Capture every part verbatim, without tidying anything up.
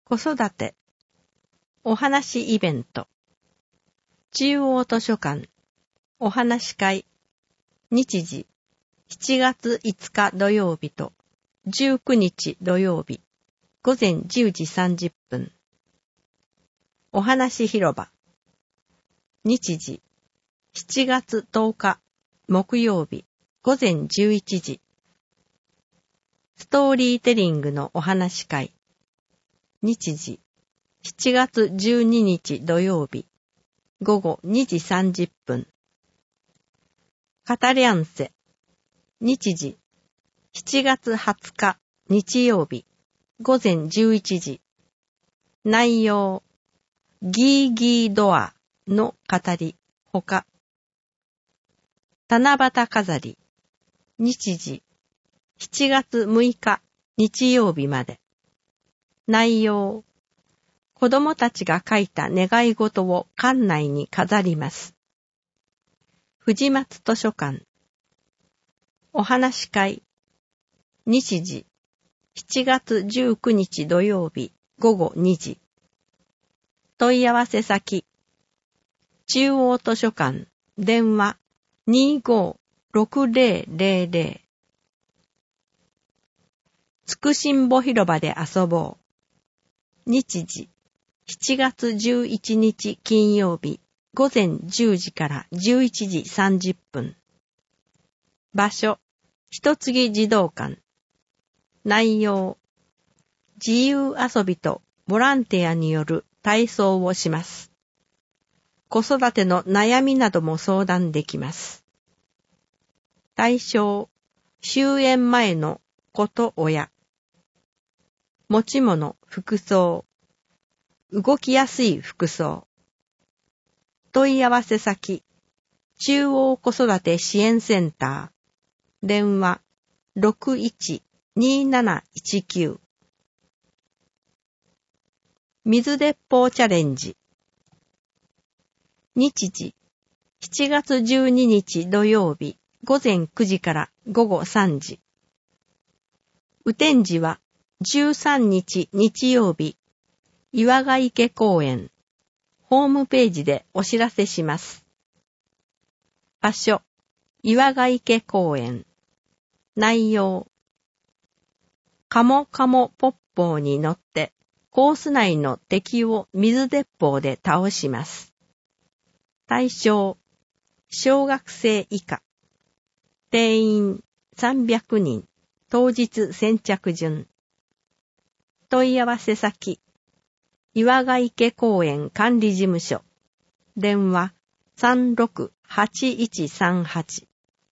子育てお話イベント中央図書館お話会日時しちがついつか土曜日とじゅうくにち土曜日午前じゅうじさんじゅっぷんお話広場日時しちがつとおか木曜日午前じゅういちじストーリーテリングのお話会日時しちがつじゅうににち土曜日午後にじさんじゅっぷん語り合んせ日時しちがつはつか日曜日午前じゅういちじ内容ギーギードアの語りほか七夕飾り日時しちがつむいか日曜日まで内容子供たちが書いた願い事を館内に飾ります藤松図書館お話会日時しちがつじゅうくにち土曜日午後にじ問い合わせ先中央図書館電話 にーごーろくぜろぜろぜろ つくしんぼ広場で遊ぼう日時しちがつじゅういちにち金曜日午前じゅうじからじゅういちじさんじゅっぷん場所ひとつぎ児童館内容自由遊びとボランティアによる体操をします子育ての悩みなども相談できます対象終園前の子と親持ち物服装動きやすい服装問い合わせ先中央子育て支援センター電話 ろくいちにーなないちきゅう 水鉄砲チャレンジ日時しちがつじゅうににち土曜日午前くじから午後さんじ雨天時はじゅうさんにち日曜日岩ヶ池公園ホームページでお知らせします場所岩ヶ池公園内容カモカモポッポーに乗ってコース内の敵を水鉄砲で倒します対象小学生以下定員さんびゃくにん当日先着順問い合わせ先岩ヶ池公園管理事務所電話 さんろくはちいちさんはち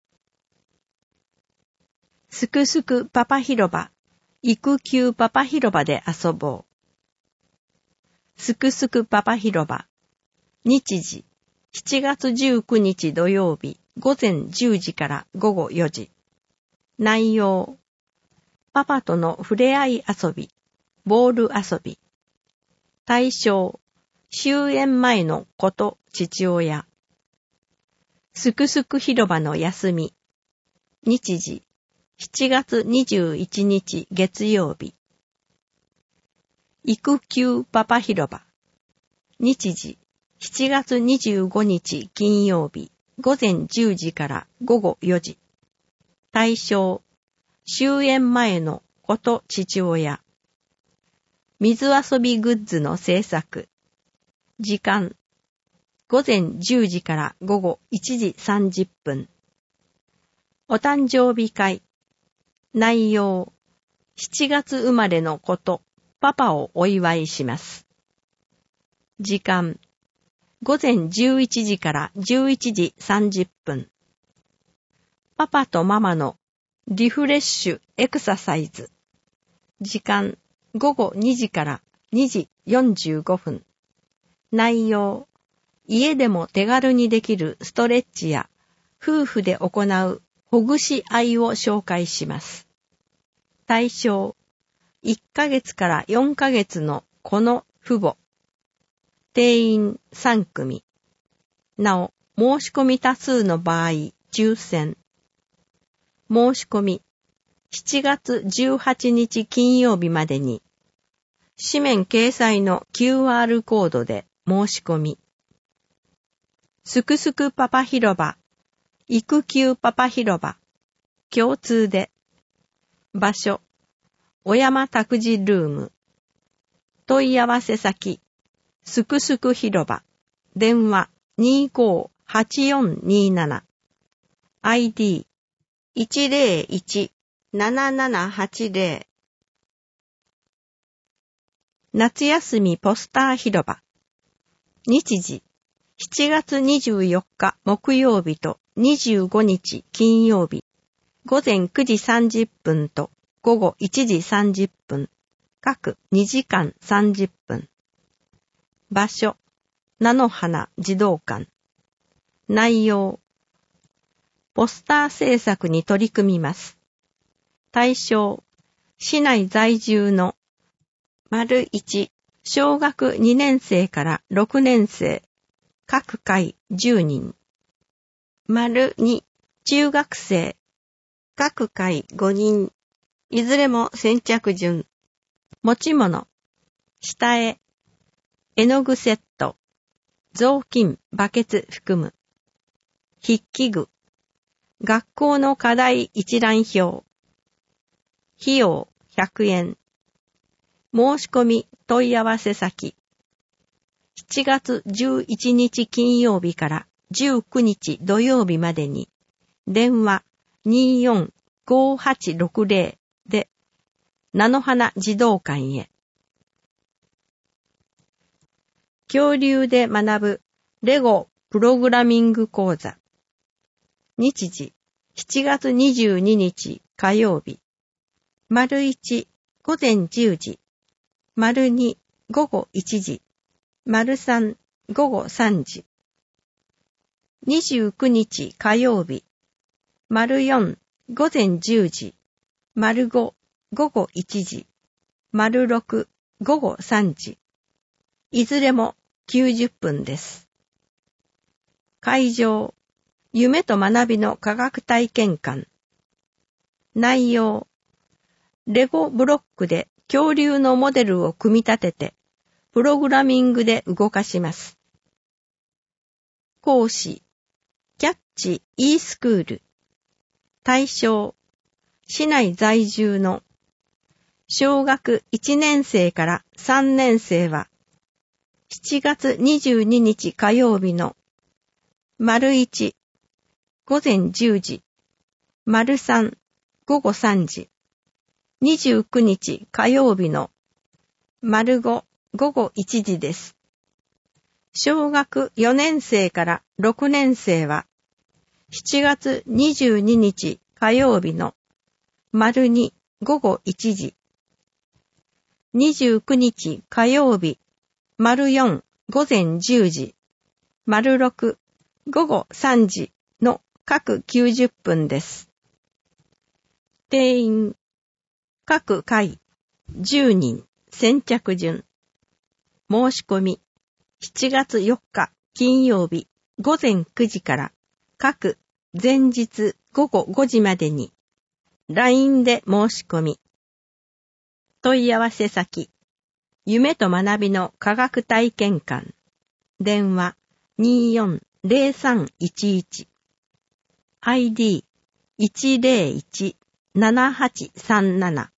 すくすくパパ広場育休パパ広場で遊ぼうすくすくパパ広場日時しちがつじゅうくにち土曜日午前じゅうじから午後よじ内容パパとの触れ合い遊びボール遊び対象終園前の子と父親すくすく広場の休み日時しちがつにじゅういちにち月曜日育休パパ広場日時しちがつにじゅうごにち金曜日午前じゅうじから午後よじ対象終園前の子と父親水遊びグッズの制作時間午前じゅうじから午後いちじさんじゅっぷんお誕生日会内容しちがつ生まれの子とパパをお祝いします時間午前じゅういちじからじゅういちじさんじゅっぷんパパとママのリフレッシュエクササイズ時間午後にじからにじよんじゅうごふん内容家でも手軽にできるストレッチや夫婦で行うほぐし合いを紹介します対象いっかげつからよんかげつの子の父母定員さんくみなお申し込み多数の場合抽選申し込みしちがつじゅうはちにち金曜日までに紙面掲載の キューアール コードで申し込み。すくすくパパ広場、育休パパ広場、共通で。場所、小山託児ルーム。問い合わせ先、すくすく広場。電話 にーごーはちよんにーなな。アイディー いちゼロいち ななななはちゼロ。夏休みポスター広場。日時、しちがつにじゅうよっか木曜日とにじゅうごにち金曜日。午前くじさんじゅっぷんと午後いちじさんじゅっぷん。各にじかんさんじゅっぷん。場所、菜の花児童館。内容、ポスター制作に取り組みます。対象、市内在住の丸いち、小学にねんせいからろくねんせい、各回じゅうにん。丸に、中学生、各回ごにん。いずれも先着順。持ち物、下絵、絵の具セット、雑巾、バケツ含む。筆記具、学校の課題一覧表。費用ひゃくえん。申し込み問い合わせ先。しちがつじゅういちにち金曜日からじゅうくにち土曜日までに、電話 にーよんごーはちろくゼロ で、菜の花児童館へ。恐竜で学ぶレゴプログラミング講座。日時、しちがつにじゅうににち火曜日。丸いち、午前じゅうじ。丸に、午後いちじ。丸さん、午後さんじ。にじゅうくにち火曜日。丸よん、午前じゅうじ。丸ご、午後いちじ。丸ろく、午後さんじ。いずれもきゅうじゅっぷんです。会場、夢と学びの科学体験館。内容、レゴブロックで恐竜のモデルを組み立てて、プログラミングで動かします。講師、キャッチ e スクール。対象、市内在住の小学いちねんせいからさんねんせいは、しちがつにじゅうににち火曜日の丸いち、午前じゅうじ、丸さん、午後さんじ、にじゅうくにち火曜日の丸ご、午後いちじです。小学よねんせいからろくねんせいは、しちがつにじゅうににち火曜日の丸に、午後いちじ、にじゅうくにち火曜日、丸よん、午前じゅうじ、丸ろく、午後さんじの各きゅうじゅっぷんです。定員、各回じゅうにん、先着順。申し込み、しちがつよっか金曜日午前くじから各前日午後ごじまでに ライン で申し込み。問い合わせ先、夢と学びの科学体験館。電話 にーよんゼロさんいちいち。アイディー いちゼロいち ななはちさんなな。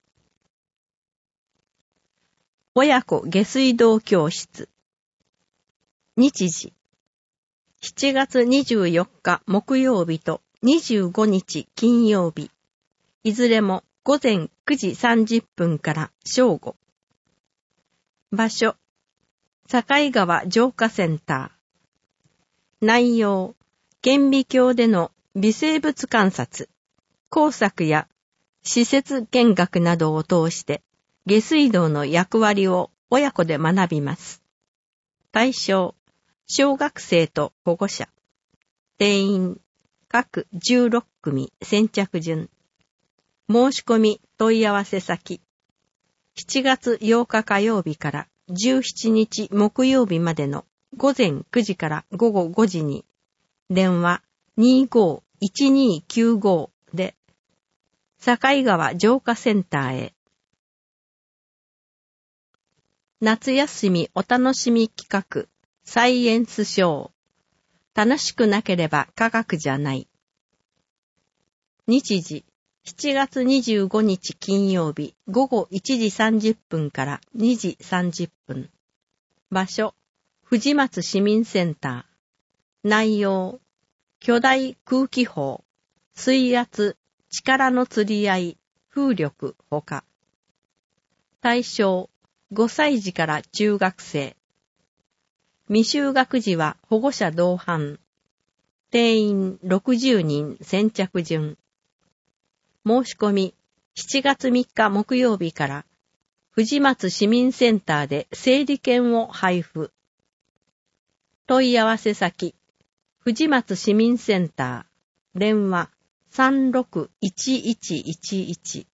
親子下水道教室。日時、しちがつにじゅうよっか木曜日とにじゅうごにち金曜日。いずれも午前くじさんじゅっぷんから正午。場所、境川浄化センター。内容、顕微鏡での微生物観察、工作や施設見学などを通して下水道の役割を親子で学びます。対象、小学生と保護者。定員、各じゅうろっくみ先着順。申し込み問い合わせ先。しちがつようか火曜日からじゅうしちにち木曜日までの午前くじから午後ごじに、電話 にーごーいちにーきゅうご で、境川浄化センターへ。 夏休みお楽しみ企画、サイエンスショー。楽しくなければ科学じゃない。日時、しちがつにじゅうごにち金曜日、ごごいちじさんじゅっぷんからにじさんじゅっぷん。場所、藤松市民センター。内容、巨大空気砲、水圧、力の釣り合い、風力ほか。対象、ごさいじから中学生。未就学児は保護者同伴。定員ろくじゅうにん先着順。申し込み、しちがつみっか木曜日から、藤松市民センターで整理券を配布。問い合わせ先、藤松市民センター、電話さんろくいちいちいちいち。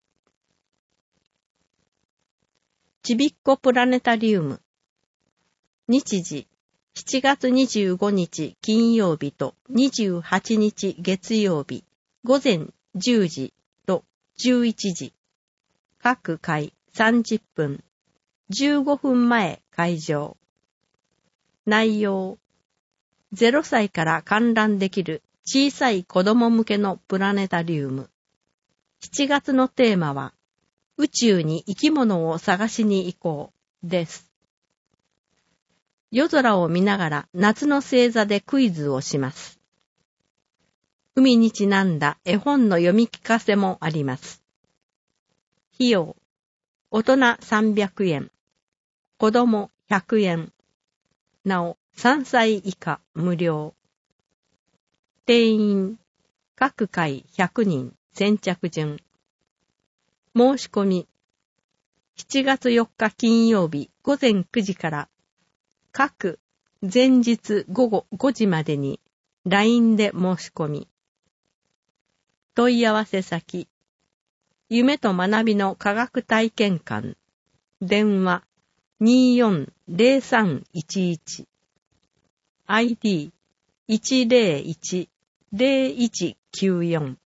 ちびっこプラネタリウム。日時、しちがつにじゅうごにち金曜日とにじゅうはちにち月曜日、午前じゅうじとじゅういちじ。各回さんじゅっぷん、じゅうごふんまえ開場。内容、ゼロさいから観覧できる小さい子供向けのプラネタリウム。しちがつのテーマは、宇宙に生き物を探しに行こうです。夜空を見ながら夏の星座でクイズをします。海にちなんだ絵本の読み聞かせもあります。費用、大人さんびゃくえん、子供ひゃくえん、なおさんさい以下無料。定員、各回ひゃくにん先着順。申し込み、しちがつよっか金曜日午前くじから各前日午後ごじまでに ライン で申し込み。問い合わせ先、夢と学びの科学体験館、電話にーよんぜろさんいちいち、アイディーいちぜろいちぜろいちきゅうよん。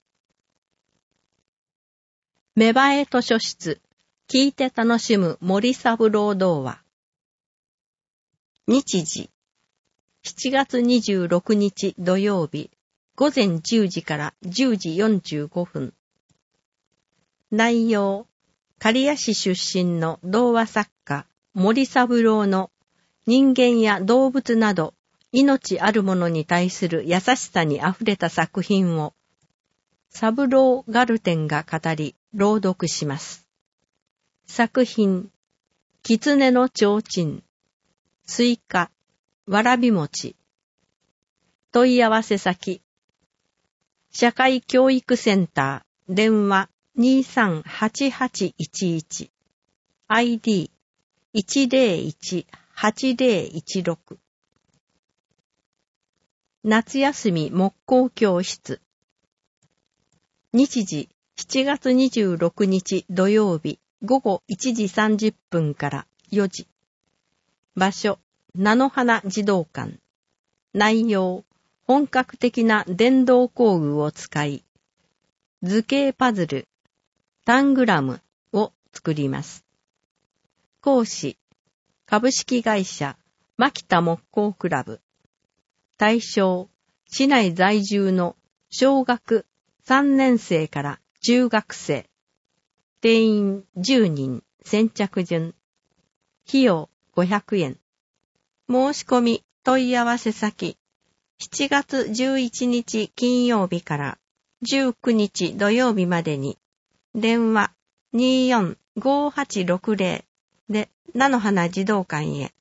芽生え図書室、聞いて楽しむ森三郎童話。日時、しちがつにじゅうろくにち土曜日、午前じゅうじからじゅうじよんじゅうごふん。内容、刈谷市出身の童話作家、森三郎の人間や動物など命あるものに対する優しさにあふれた作品を、三郎ガルテンが語り、朗読します。作品、狐の提灯、スイカ、わらび餅。問い合わせ先、社会教育センター、電話にーさんはちはちいちいち、アイディーいちぜろいちはちぜろいちろく。夏休み木工教室。日時、しちがつにじゅうろくにち土曜日、午後いちじさんじゅっぷんからよじ。場所、菜の花児童館。内容、本格的な電動工具を使い、図形パズル、タングラムを作ります。講師、株式会社、牧田木工クラブ。対象、市内在住の小学さんねんせいから中学生。定員じゅうにん先着順。費用ごひゃくえん。申し込み問い合わせ先、しちがつじゅういちにち金曜日からじゅうくにち土曜日までに、電話にーよんごはちろくぜろで菜の花児童館へ。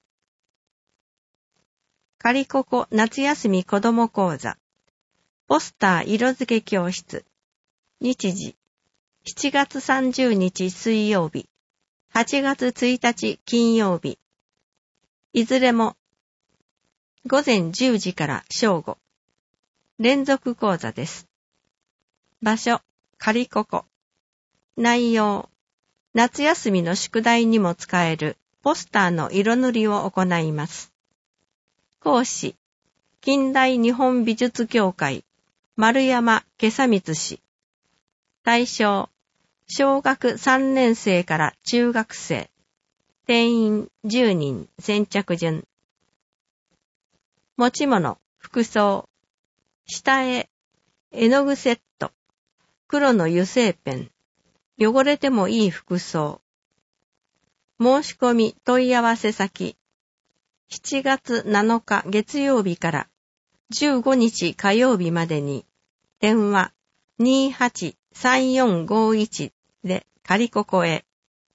カリココ夏休み子ども講座。ポスター色付け教室。日時、しちがつさんじゅうにち水曜日、はちがつついたち金曜日。いずれも、午前じゅうじから正午。連続講座です。場所、カリココ。内容、夏休みの宿題にも使えるポスターの色塗りを行います。講師、近代日本美術協会、丸山今朝光氏。対象、小学さんねんせいから中学生。 定員じゅうにん先着順。持ち物、服装。下絵、絵の具セット。黒の油性ペン。汚れてもいい服装。申し込み問い合わせ先。しちがつなのか月曜日からじゅうごにち火曜日までに、電話 にーはちさんよんごいち で仮ここへ。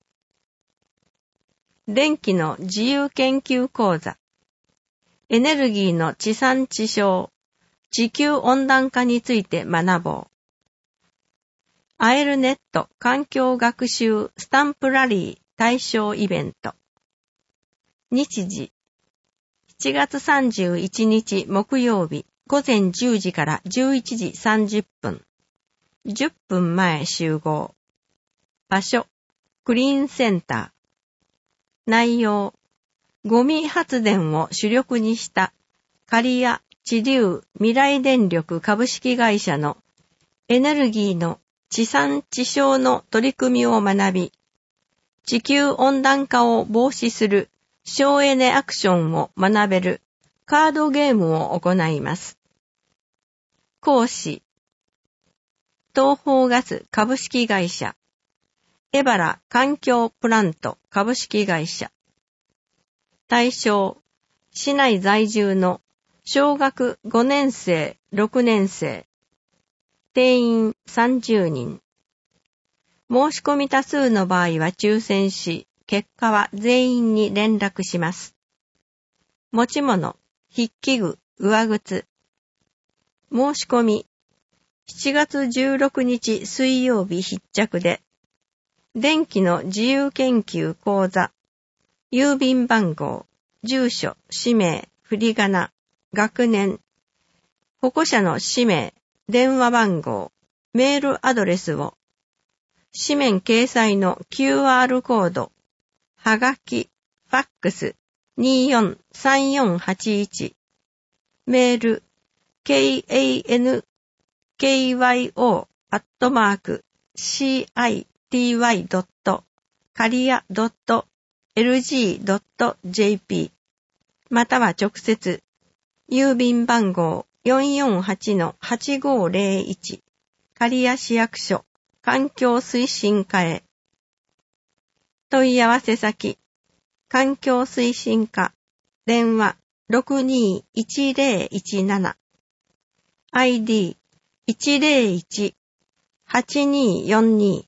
電気の自由研究講座。エネルギーの地産地消、地球温暖化について学ぼう。アエルネット環境学習スタンプラリー対象イベント。日時。しちがつさんじゅういちにち木曜日午前じゅうじからじゅういちじさんじゅっぷん。じゅっぷんまえ集合。場所、クリーンセンター。内容、ゴミ発電を主力にした刈谷地流未来電力株式会社のエネルギーの地産地消の取り組みを学び、地球温暖化を防止する省エネアクションを学べるカードゲームを行います。講師、東邦ガス株式会社、エバラ環境プラント株式会社。対象、市内在住の小学ごねんせい、ろくねんせい。定員さんじゅうにん。申し込み多数の場合は抽選し、結果は全員に連絡します。持ち物、筆記具、上靴。申し込み、しちがつじゅうろくにち水曜日必着で、電気の自由研究講座、郵便番号、住所、氏名、振り仮名、学年、保護者の氏名、電話番号、メールアドレスを、紙面掲載の キューアール コード、はがき、ファックス、にーよんさんよんはちいち、メール、ケーエーエヌケーワイオー アットマーク、シーアイティーワイ ドット、カリア ドット、エルジー ドット ジェーピー、または直接、郵便番号 よんよんはちのはちごーぜろいち、刈谷市役所、環境推進課へ。問い合わせ先、環境推進課、電話 ろくにーいちぜろいちなな、アイディーいちぜろいちはちにーよんに。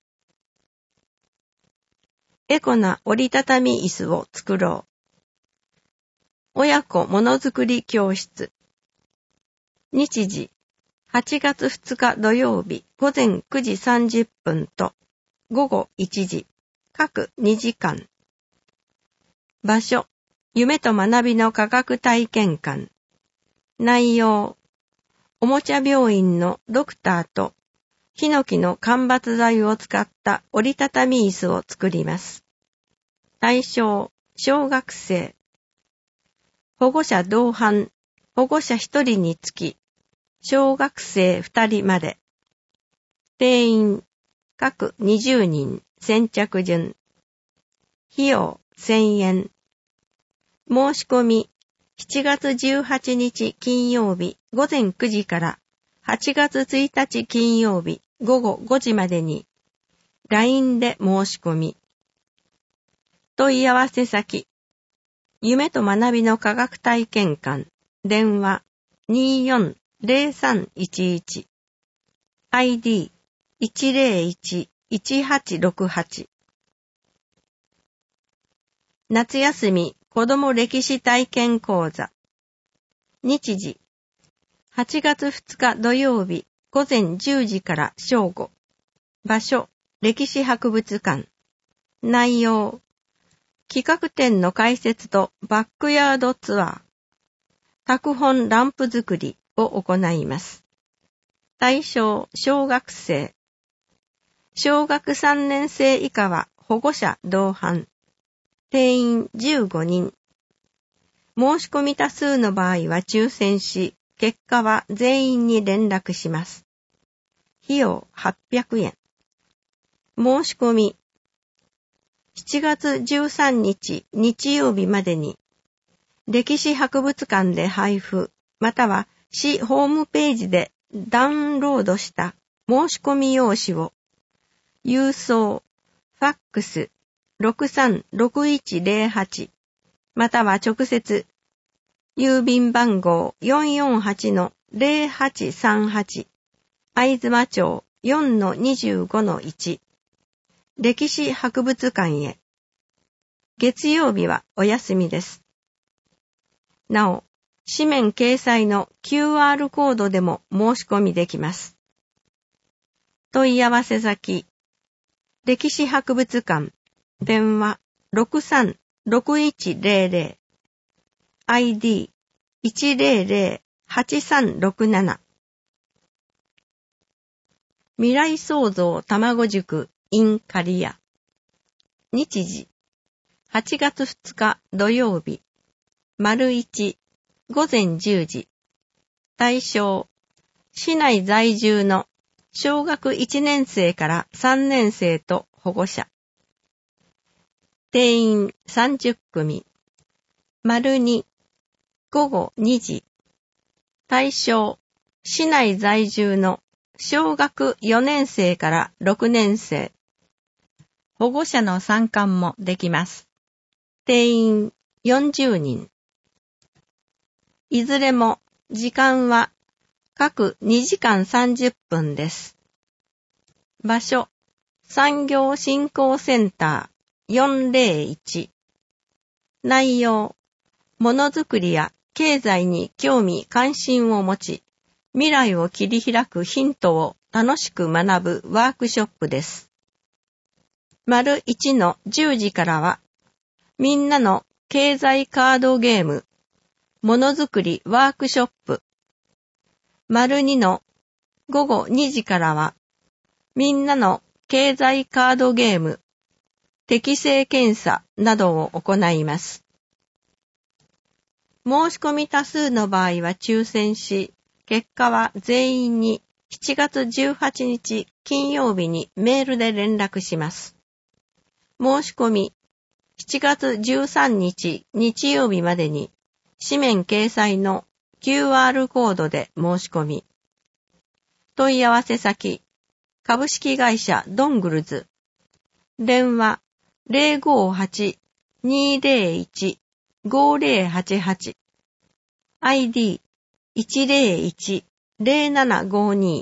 エコな折りたたみ椅子を作ろう。親子ものづくり教室。日時、はちがつふつか土曜日午前くじさんじゅっぷんとごごいちじ、各にじかん。場所、夢と学びの科学体験館。内容、おもちゃ病院のドクターとヒノキの間伐材を使った折りたたみ椅子を作ります。対象、小学生。保護者同伴、保護者ひとりにつき、小学生ふたりまで。定員、各にじゅうにん、先着順。費用、せんえん。申し込み、しちがつじゅうはちにち金曜日午前くじからはちがつついたち金曜日午後ごじまでに、ライン で申し込み。問い合わせ先、夢と学びの科学体験館、電話 にーよんぜろさんいちいち、アイディーいちぜろいちいちはちろくはち。夏休み子ども歴史体験講座。日時、はちがつふつか土曜日午前じゅうじから正午。場所、歴史博物館。内容、企画展の開設とバックヤードツアー。拓本ランプ作りを行います。対象、小学生。小学さんねんせい以下は保護者同伴。定員じゅうごにん。申し込み多数の場合は抽選し、結果は全員に連絡します。費用はっぴゃくえん。申し込み。 しちがつじゅうさんにち日曜日までに、歴史博物館で配布、または市ホームページでダウンロードした申し込み用紙を、郵送、ファックス ろくさんろくいちゼロはち、または直接、郵便番号 よんよんはちのゼロはちさんはち、会津間町 よんのにじゅうごのいち、歴史博物館へ。月曜日はお休みです。なお、紙面掲載の キューアール コードでも申し込みできます。問い合わせ先、歴史博物館、電話 ろくさんろくいちゼロゼロ、アイディーいちゼロゼロはちさんろくなな、未来創造卵塾 in 刈谷。日時、はちがつふつか土曜日、丸一、午前じゅうじ。対象、市内在住の小学いちねん生からさんねん生と保護者。定員さんじゅっくみ。丸に、午後にじ。対象、市内在住の小学よねん生からろくねん生。保護者の参加もできます。定員よんじゅうにん。いずれも時間は各にじかんさんじゅっぷんです。場所、産業振興センターよんぜろいち。内容、ものづくりや経済に興味関心を持ち、未来を切り開くヒントを楽しく学ぶワークショップです。丸いちのじゅうじからは、みんなの経済カードゲーム、ものづくりワークショップ。丸にの午後にじからは、みんなの経済カードゲーム、適正検査などを行います。申し込み多数の場合は抽選し、結果は全員にしちがつじゅうはちにち金曜日にメールで連絡します。申し込み、しちがつじゅうさんにち日曜日までに、紙面掲載の キューアール コードで申し込み。問い合わせ先、株式会社ドングルズ。電話 ゼロごはち にゼロいち ごゼロはちはち。アイディーいちゼロいち ゼロななごに。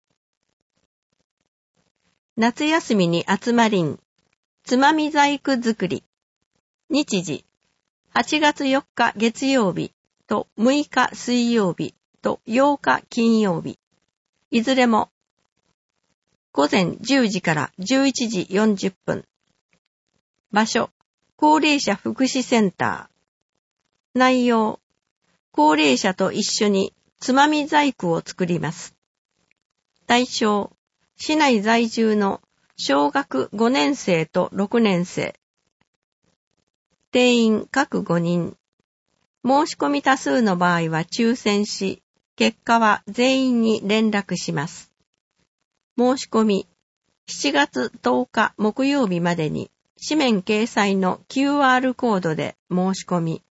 夏休みに集まりん。つまみ細工作り。日時、はちがつよっか月曜日とむいか水曜日とようか金曜日。いずれも午前じゅうじからじゅういちじよんじゅっぷん。場所、高齢者福祉センター。内容、高齢者と一緒につまみ細工を作ります。対象、市内在住の小学ごねん生とろくねん生。定員各ごにん。申し込み多数の場合は抽選し、結果は全員に連絡します。申し込み、しちがつとおか木曜日までに、紙面掲載の キューアール コードで申し込み。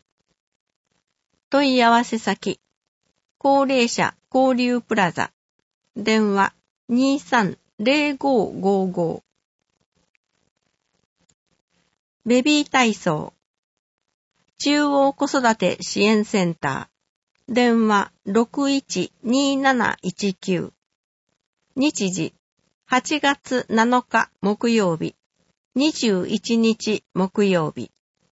問い合わせ先、高齢者交流プラザ。電話 にさんゼロごごご。ベビー体操。中央子育て支援センター。電話 ろくいちになないちきゅう。日時、はちがつなのか木曜日、にじゅういちにち木曜日。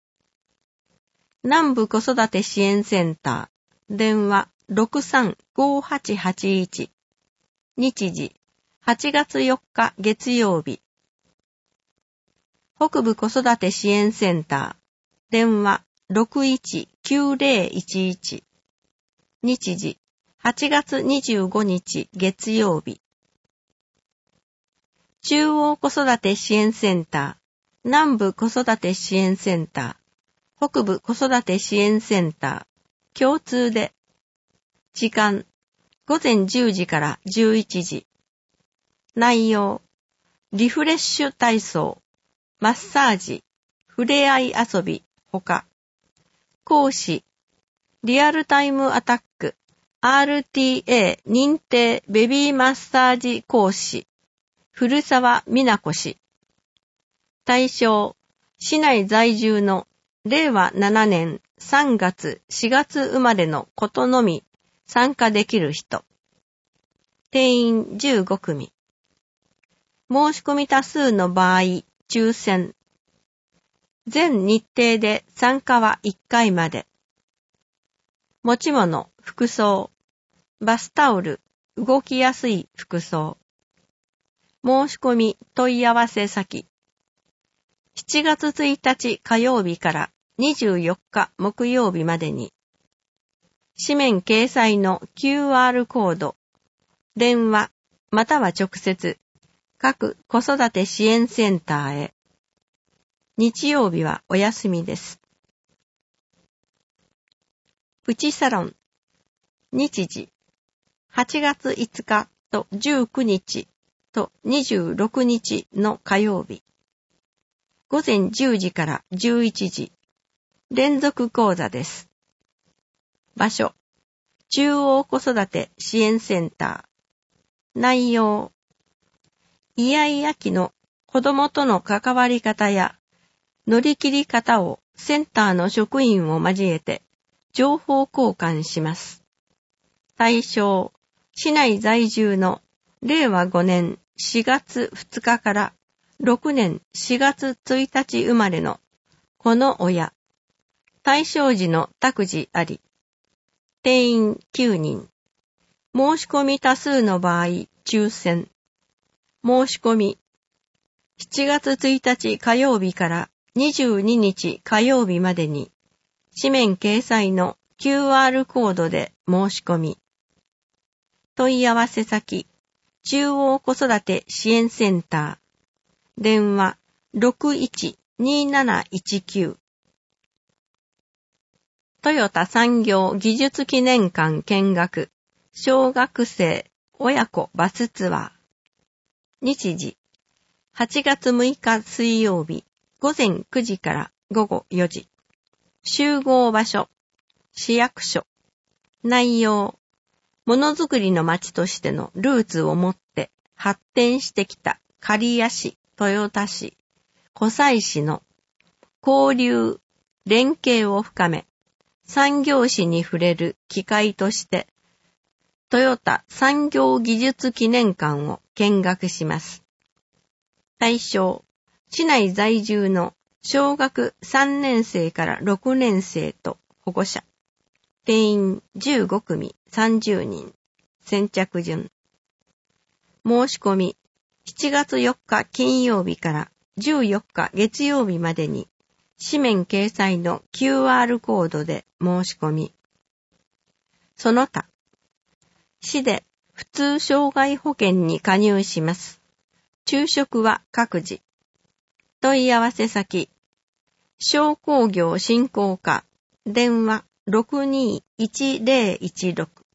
南部子育て支援センター。電話 ろくさんごはちはちいち。日時、はちがつよっか月曜日。北部子育て支援センター。電話ろくいちきゅうゼロいちいち。日時、はちがつにじゅうごにち月曜日。中央子育て支援センター、南部子育て支援センター、北部子育て支援センター、共通で。時間、午前じゅうじからじゅういちじ。内容、リフレッシュ体操、 マッサージ、ふれあい遊び、ほか。講師、リアルタイムアタック、アールティーエー 認定ベビーマッサージ講師、古澤美奈子氏。対象、市内在住のれいわななねんさんがつしがつ生まれのことのみ参加できる人。定員じゅうごくみ。申し込み多数の場合、抽選。全日程で参加はいっかいまで。持ち物、服装。バスタオル、動きやすい服装。申し込み問い合わせ先。しちがつついたち火曜日からにじゅうよっか木曜日までに、紙面掲載の キューアール コード、電話、または直接、各子育て支援センターへ。日曜日はお休みです。プチサロン。日時。はちがついつかとじゅうくにちとにじゅうろくにちの火曜日。ごぜんじゅうじからじゅういちじ。連続講座です。場所。中央子育て支援センター。内容。イヤイヤ期の子供との関わり方や乗り切り方をセンターの職員を交えて情報交換します。対象、市内在住のれいわごねんしがつふつかからろくねんしがつついたち生まれの子の親。対象時の託児あり。定員きゅうにん。申し込み多数の場合、抽選。申し込み。しちがつついたち火曜日からにじゅうににち火曜日までに、紙面掲載の キューアール コードで申し込み。問い合わせ先、中央子育て支援センター。電話 ろくいちにーなないちきゅう。トヨタ産業技術記念館見学、小学生親子バスツアー。日時、はちがつむいか水曜日、ごぜんくじからごごよじ。集合場所、市役所。内容、ものづくりの町としてのルーツを持って発展してきた刈谷市、豊田市、湖西市の交流、連携を深め、産業史に触れる機会として、トヨタ産業技術記念館を見学します。対象、市内在住の小学さんねんせいからろくねんせいと保護者。定員じゅうごくみさんじゅうにん。先着順。申し込み、しちがつよっか金曜日からじゅうよっか月曜日までに、紙面掲載の キューアール コードで申し込み。その他、市で普通障害保険に加入します。昼食は各自。問い合わせ先、商工業振興課、電話 ろくにーいちぜろいちろく。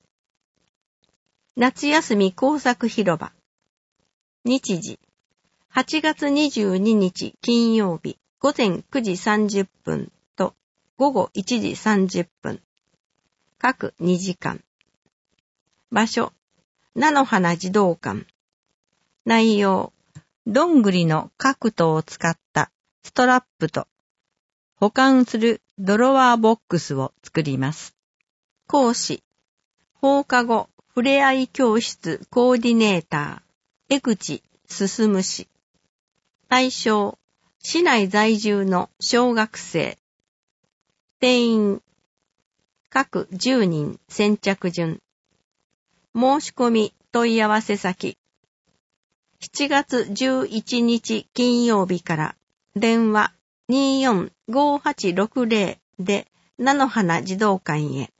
夏休み工作広場。日時、はちがつにじゅうににち金曜日、ごぜんくじさんじゅっぷんとごごいちじさんじゅっぷん。各にじかん。場所、菜の花児童館。内容、どんぐりの角とを使ったストラップと保管するドロワーボックスを作ります。講師、放課後ふれあい教室コーディネーター、江口進氏。対象、市内在住の小学生。定員、各じゅうにん先着順。申し込み問い合わせ先。しちがつじゅういちにち金曜日から電話 にーよんごーはちろくぜろ で菜の花児童館へ。